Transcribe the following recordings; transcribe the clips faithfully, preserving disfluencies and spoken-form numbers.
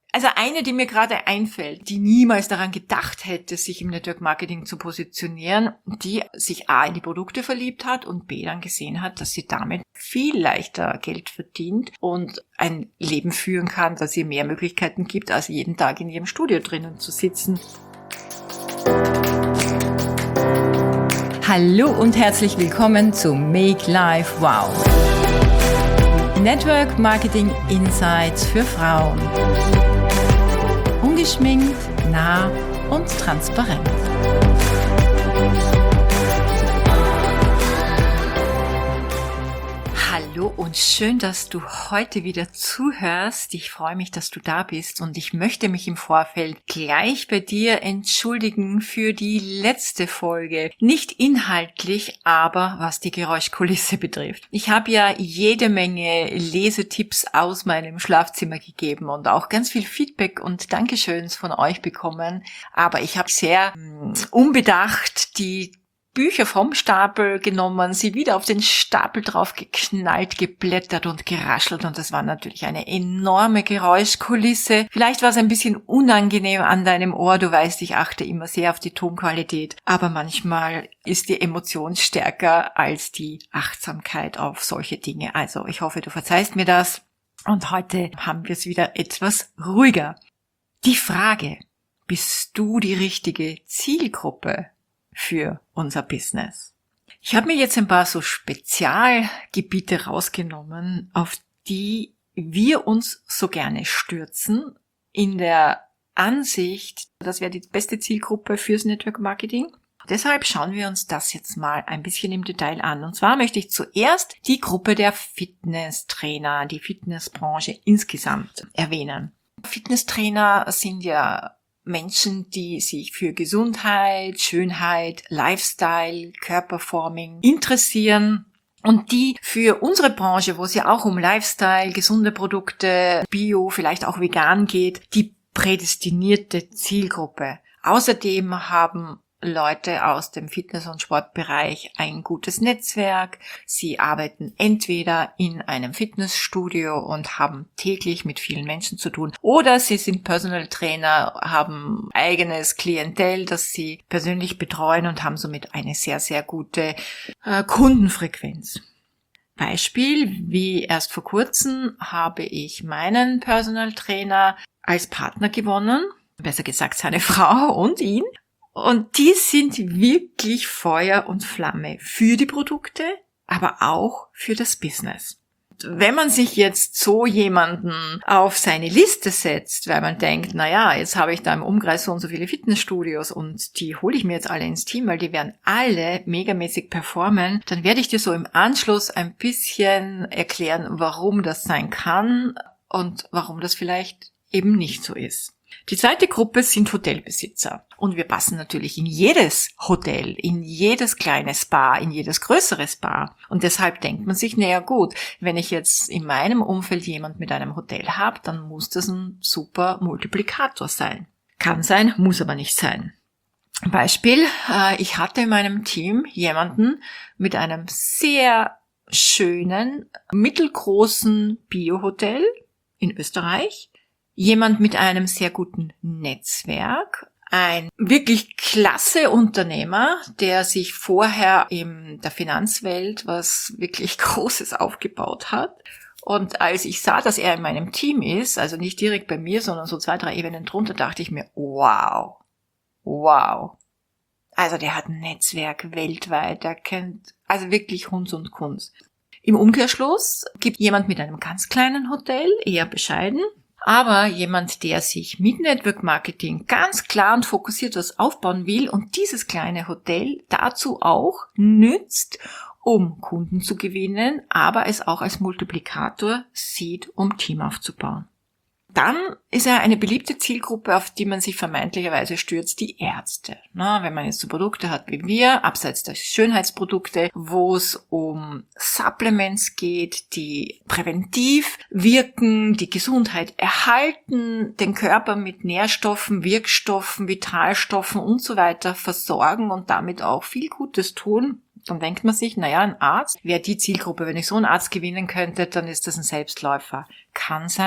Also eine, die mir gerade einfällt, die niemals daran gedacht hätte, sich im Network Marketing zu positionieren, die sich A in die Produkte verliebt hat und B dann gesehen hat, dass sie damit viel leichter Geld verdient und ein Leben führen kann, das ihr mehr Möglichkeiten gibt, als jeden Tag in ihrem Studio drinnen zu sitzen. Hallo und herzlich willkommen zu Make Life Wow. Network Marketing Insights für Frauen. Ungeschminkt, nah und transparent. Hallo und schön, dass du heute wieder zuhörst. Ich freue mich, dass du da bist und ich möchte mich im Vorfeld gleich bei dir entschuldigen für die letzte Folge. Nicht inhaltlich, aber was die Geräuschkulisse betrifft. Ich habe ja jede Menge Lesetipps aus meinem Schlafzimmer gegeben und auch ganz viel Feedback und Dankeschöns von euch bekommen. Aber ich habe sehr mh, unbedacht die Bücher vom Stapel genommen, sie wieder auf den Stapel drauf geknallt, geblättert und geraschelt und das war natürlich eine enorme Geräuschkulisse. Vielleicht war es ein bisschen unangenehm an deinem Ohr, du weißt, ich achte immer sehr auf die Tonqualität, aber manchmal ist die Emotion stärker als die Achtsamkeit auf solche Dinge. Also ich hoffe, du verzeihst mir das und heute haben wir es wieder etwas ruhiger. Die Frage, bist du die richtige Zielgruppe für unser Business? Ich habe mir jetzt ein paar so Spezialgebiete rausgenommen, auf die wir uns so gerne stürzen, in der Ansicht, das wäre die beste Zielgruppe fürs Network Marketing. Deshalb schauen wir uns das jetzt mal ein bisschen im Detail an. Und zwar möchte ich zuerst die Gruppe der Fitnesstrainer, die Fitnessbranche insgesamt erwähnen. Fitnesstrainer sind ja Menschen, die sich für Gesundheit, Schönheit, Lifestyle, Körperforming interessieren und die für unsere Branche, wo es ja auch um Lifestyle, gesunde Produkte, Bio, vielleicht auch vegan geht, die prädestinierte Zielgruppe. Außerdem haben Leute aus dem Fitness- und Sportbereich ein gutes Netzwerk. Sie arbeiten entweder in einem Fitnessstudio und haben täglich mit vielen Menschen zu tun oder sie sind Personal Trainer, haben eigenes Klientel, das sie persönlich betreuen und haben somit eine sehr, sehr gute äh, Kundenfrequenz. Beispiel, wie erst vor kurzem habe ich meinen Personal Trainer als Partner gewonnen, besser gesagt seine Frau und ihn. Und die sind wirklich Feuer und Flamme für die Produkte, aber auch für das Business. Wenn man sich jetzt so jemanden auf seine Liste setzt, weil man denkt, na ja, jetzt habe ich da im Umkreis so und so viele Fitnessstudios und die hole ich mir jetzt alle ins Team, weil die werden alle megamäßig performen, dann werde ich dir so im Anschluss ein bisschen erklären, warum das sein kann und warum das vielleicht eben nicht so ist. Die zweite Gruppe sind Hotelbesitzer und wir passen natürlich in jedes Hotel, in jedes kleine Spa, in jedes größere Spa und deshalb denkt man sich, naja gut, wenn ich jetzt in meinem Umfeld jemand mit einem Hotel habe, dann muss das ein super Multiplikator sein. Kann sein, muss aber nicht sein. Beispiel, ich hatte in meinem Team jemanden mit einem sehr schönen, mittelgroßen Bio-Hotel in Österreich, jemand mit einem sehr guten Netzwerk, ein wirklich klasse Unternehmer, der sich vorher in der Finanzwelt was wirklich Großes aufgebaut hat. Und als ich sah, dass er in meinem Team ist, also nicht direkt bei mir, sondern so zwei, drei Ebenen drunter, dachte ich mir, wow, wow. Also der hat ein Netzwerk weltweit, der kennt also wirklich Hunds und Kunst. Im Umkehrschluss gibt jemand mit einem ganz kleinen Hotel, eher bescheiden, aber jemand, der sich mit Network Marketing ganz klar und fokussiert was aufbauen will und dieses kleine Hotel dazu auch nützt, um Kunden zu gewinnen, aber es auch als Multiplikator sieht, um Team aufzubauen. Dann ist er eine beliebte Zielgruppe, auf die man sich vermeintlicherweise stürzt, die Ärzte. Na, wenn man jetzt so Produkte hat wie wir, abseits der Schönheitsprodukte, wo es um Supplements geht, die präventiv wirken, die Gesundheit erhalten, den Körper mit Nährstoffen, Wirkstoffen, Vitalstoffen und so weiter versorgen und damit auch viel Gutes tun, dann denkt man sich, naja, ein Arzt wäre die Zielgruppe. Wenn ich so einen Arzt gewinnen könnte, dann ist das ein Selbstläufer. Kann sein,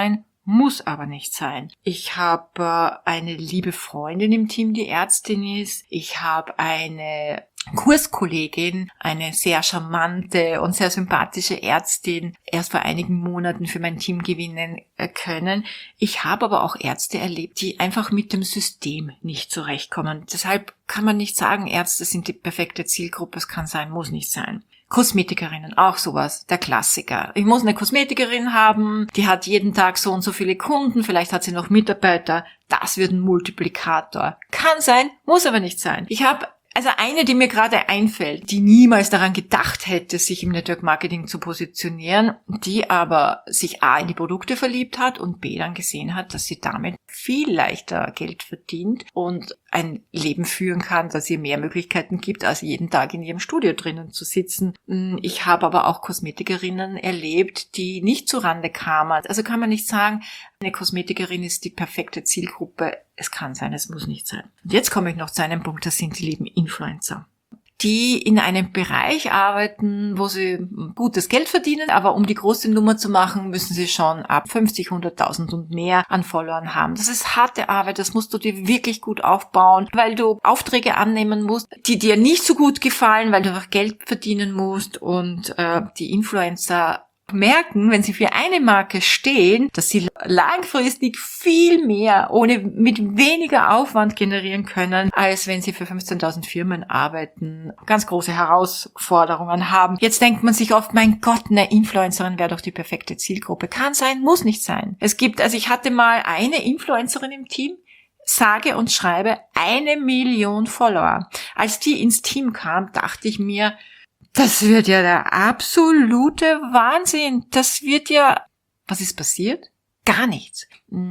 muss aber nicht sein. Ich habe äh, eine liebe Freundin im Team, die Ärztin ist. Ich habe eine Kurskollegin, eine sehr charmante und sehr sympathische Ärztin, erst vor einigen Monaten für mein Team gewinnen können. Ich habe aber auch Ärzte erlebt, die einfach mit dem System nicht zurechtkommen. Deshalb kann man nicht sagen, Ärzte sind die perfekte Zielgruppe. Es kann sein, muss nicht sein. Kosmetikerinnen, auch sowas, der Klassiker. Ich muss eine Kosmetikerin haben, die hat jeden Tag so und so viele Kunden, vielleicht hat sie noch Mitarbeiter. Das wird ein Multiplikator. Kann sein, muss aber nicht sein. Ich habe Also eine, die mir gerade einfällt, die niemals daran gedacht hätte, sich im Network Marketing zu positionieren, die aber sich A in die Produkte verliebt hat und B dann gesehen hat, dass sie damit viel leichter Geld verdient und ein Leben führen kann, das ihr mehr Möglichkeiten gibt, als jeden Tag in ihrem Studio drinnen zu sitzen. Ich habe aber auch Kosmetikerinnen erlebt, die nicht zurande kamen. Also kann man nicht sagen, eine Kosmetikerin ist die perfekte Zielgruppe. Es kann sein, es muss nicht sein. Und jetzt komme ich noch zu einem Punkt, das sind die lieben Influencer, die in einem Bereich arbeiten, wo sie gutes Geld verdienen, aber um die große Nummer zu machen, müssen sie schon ab fünfzig, hunderttausend und mehr an Followern haben. Das ist harte Arbeit, das musst du dir wirklich gut aufbauen, weil du Aufträge annehmen musst, die dir nicht so gut gefallen, weil du einfach Geld verdienen musst und äh, die Influencer merken, wenn sie für eine Marke stehen, dass sie langfristig viel mehr ohne mit weniger Aufwand generieren können, als wenn sie für fünfzehntausend Firmen arbeiten, ganz große Herausforderungen haben. Jetzt denkt man sich oft, mein Gott, eine Influencerin wäre doch die perfekte Zielgruppe. Kann sein, muss nicht sein. Es gibt, also ich hatte mal eine Influencerin im Team, sage und schreibe eine Million Follower. Als die ins Team kam, dachte ich mir, das wird ja der absolute Wahnsinn. Das wird ja... Was ist passiert? Gar nichts.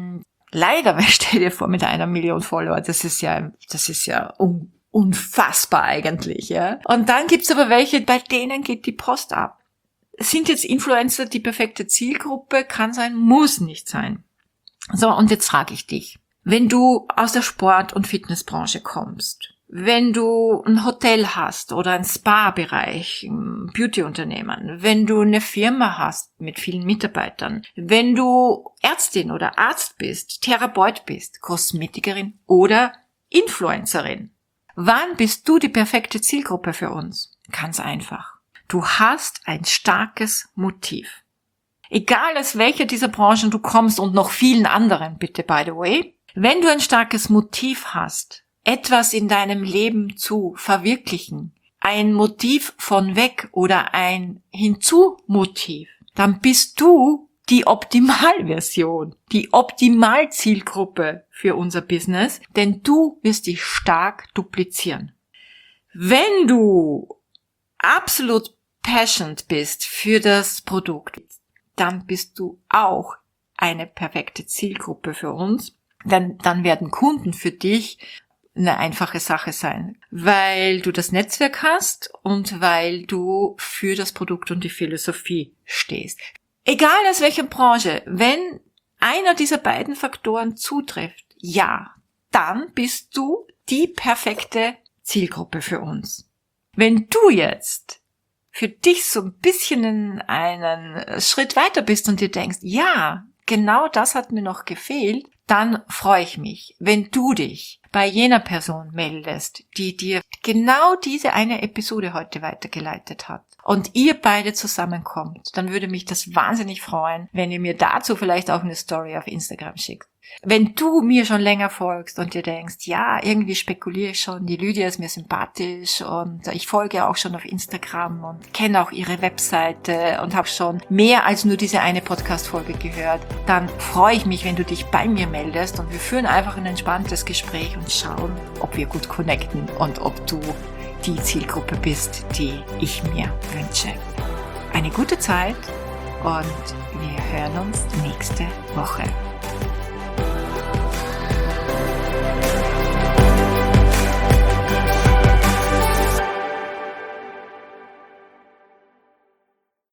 Leider, weil stell dir vor, mit einer Million Follower, das ist ja, das ist ja un, unfassbar eigentlich, ja. Und dann gibt's aber welche, bei denen geht die Post ab. Sind jetzt Influencer die perfekte Zielgruppe? Kann sein, muss nicht sein. So, und jetzt frage ich dich. Wenn du aus der Sport- und Fitnessbranche kommst, wenn du ein Hotel hast oder ein Spa-Bereich, ein Beauty-Unternehmen, wenn du eine Firma hast mit vielen Mitarbeitern, wenn du Ärztin oder Arzt bist, Therapeut bist, Kosmetikerin oder Influencerin, wann bist du die perfekte Zielgruppe für uns? Ganz einfach. Du hast ein starkes Motiv. Egal aus welcher dieser Branchen du kommst und noch vielen anderen, bitte, by the way, wenn du ein starkes Motiv hast, etwas in deinem Leben zu verwirklichen, ein Motiv von weg oder ein Hinzu-Motiv, dann bist du die Optimalversion, die Optimalzielgruppe für unser Business, denn du wirst dich stark duplizieren. Wenn du absolut passionate bist für das Produkt, dann bist du auch eine perfekte Zielgruppe für uns, denn dann werden Kunden für dich eine einfache Sache sein, weil du das Netzwerk hast und weil du für das Produkt und die Philosophie stehst. Egal aus welcher Branche, wenn einer dieser beiden Faktoren zutrifft, ja, dann bist du die perfekte Zielgruppe für uns. Wenn du jetzt für dich so ein bisschen einen Schritt weiter bist und dir denkst, ja, genau das hat mir noch gefehlt, dann freue ich mich, wenn du dich bei jener Person meldest, die dir genau diese eine Episode heute weitergeleitet hat und ihr beide zusammenkommt, dann würde mich das wahnsinnig freuen, wenn ihr mir dazu vielleicht auch eine Story auf Instagram schickt. Wenn du mir schon länger folgst und dir denkst, ja, irgendwie spekuliere ich schon, die Lydia ist mir sympathisch und ich folge auch schon auf Instagram und kenne auch ihre Webseite und habe schon mehr als nur diese eine Podcast-Folge gehört, dann freue ich mich, wenn du dich bei mir meldest und wir führen einfach ein entspanntes Gespräch und schauen, ob wir gut connecten und ob du die Zielgruppe bist, die ich mir wünsche. Eine gute Zeit und wir hören uns nächste Woche.